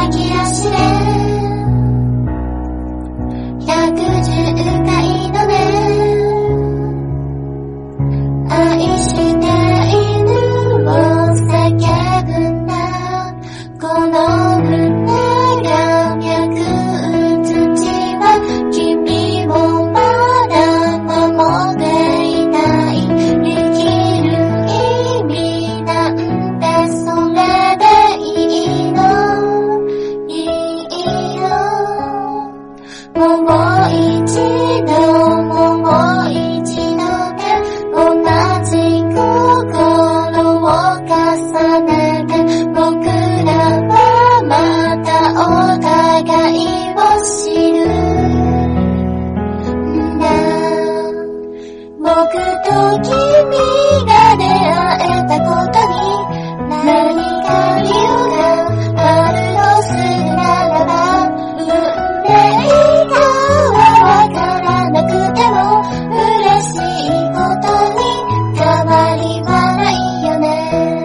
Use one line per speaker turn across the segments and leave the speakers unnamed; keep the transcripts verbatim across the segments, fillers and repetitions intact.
駆け足で百十回のね愛しているを叫ぶんだこの胸が脈打つ血は君をまだ守っていたい生きる意味なんてそれでいいのいいのもう一度もう一度で同じ心を重ねて僕らはまたお互いを知るんだ僕と君が出会えたことに何か理由があるとするならば運命がわからなくても嬉しいことに変わりはないよね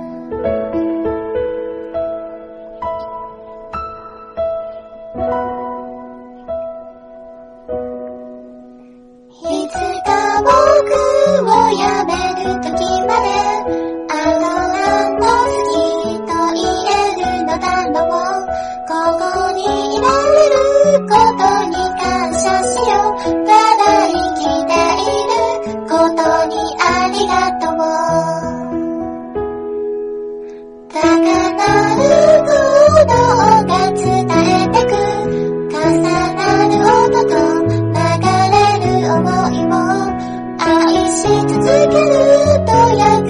いつか僕をやめる時まであのあの好きと言えるのだろうここにいられることに感謝しようただ生きていることにありがとう高鳴る鼓動が伝えてく重なる音と流れる想いを愛し続けると約